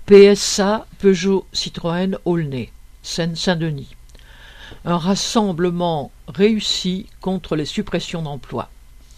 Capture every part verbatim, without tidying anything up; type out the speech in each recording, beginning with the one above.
P S A Peugeot Citroën Aulnay, Seine-Saint-Denis. Un rassemblement réussi contre les suppressions d'emplois.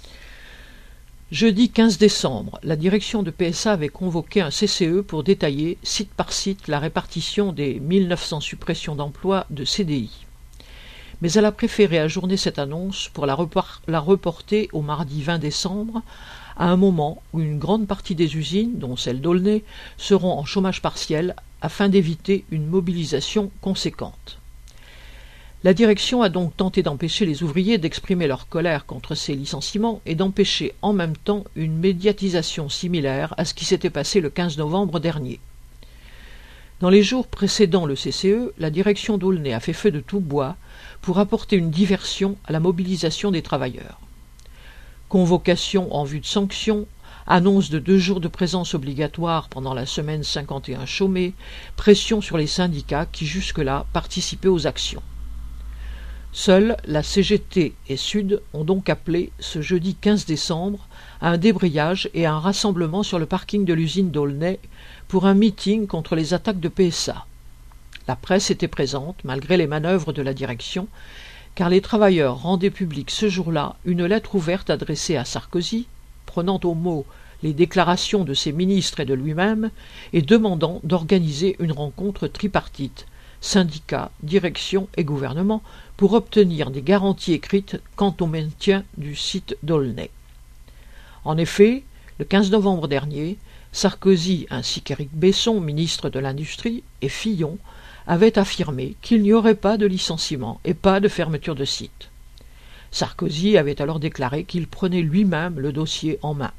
Jeudi quinze décembre, la direction de P S A avait convoqué un C C E pour détailler, site par site, la répartition des mille neuf cents suppressions d'emplois de C D I. Mais elle a préféré ajourner cette annonce pour la, la reporter au mardi vingt décembre, à un moment où une grande partie des usines, dont celle d'Aulnay, seront en chômage partiel afin d'éviter une mobilisation conséquente. La direction a donc tenté d'empêcher les ouvriers d'exprimer leur colère contre ces licenciements et d'empêcher en même temps une médiatisation similaire à ce qui s'était passé le quinze novembre dernier. Dans les jours précédant le C C E, la direction d'Aulnay a fait feu de tout bois pour apporter une diversion à la mobilisation des travailleurs. Convocation en vue de sanctions, annonce de deux jours de présence obligatoire pendant la semaine cinquante et un chômée, pression sur les syndicats qui jusque-là participaient aux actions. Seuls la C G T et Sud ont donc appelé ce jeudi quinze décembre à un débrayage et à un rassemblement sur le parking de l'usine d'Aulnay pour un meeting contre les attaques de P S A. La presse était présente malgré les manœuvres de la direction, car les travailleurs rendaient publique ce jour-là une lettre ouverte adressée à Sarkozy, prenant au mot les déclarations de ses ministres et de lui-même, et demandant d'organiser une rencontre tripartite, syndicats, direction et gouvernement, pour obtenir des garanties écrites quant au maintien du site d'Aulnay. En effet, le quinze novembre dernier, Sarkozy ainsi qu'Éric Besson, ministre de l'Industrie, et Fillon avaient affirmé qu'il n'y aurait pas de licenciement et pas de fermeture de site. Sarkozy avait alors déclaré qu'il prenait lui-même le dossier en main.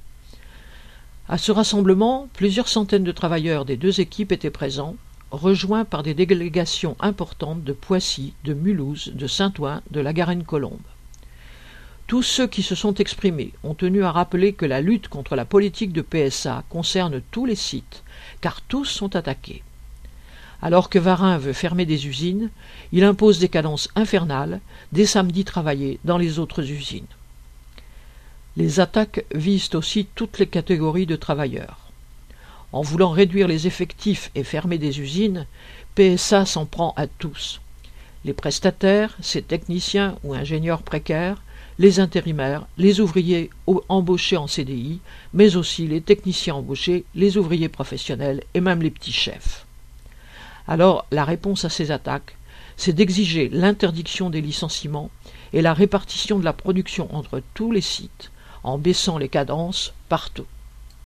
À ce rassemblement, plusieurs centaines de travailleurs des deux équipes étaient présents, rejoints par des délégations importantes de Poissy, de Mulhouse, de Saint-Ouen, de la Garenne-Colombes. Tous ceux qui se sont exprimés ont tenu à rappeler que la lutte contre la politique de P S A concerne tous les sites, car tous sont attaqués. Alors que Varin veut fermer des usines, il impose des cadences infernales, des samedis travaillés dans les autres usines. Les attaques visent aussi toutes les catégories de travailleurs. En voulant réduire les effectifs et fermer des usines, P S A s'en prend à tous. Les prestataires, ses techniciens ou ingénieurs précaires, les intérimaires, les ouvriers embauchés en C D I, mais aussi les techniciens embauchés, les ouvriers professionnels et même les petits chefs. Alors, la réponse à ces attaques, c'est d'exiger l'interdiction des licenciements et la répartition de la production entre tous les sites, en baissant les cadences partout.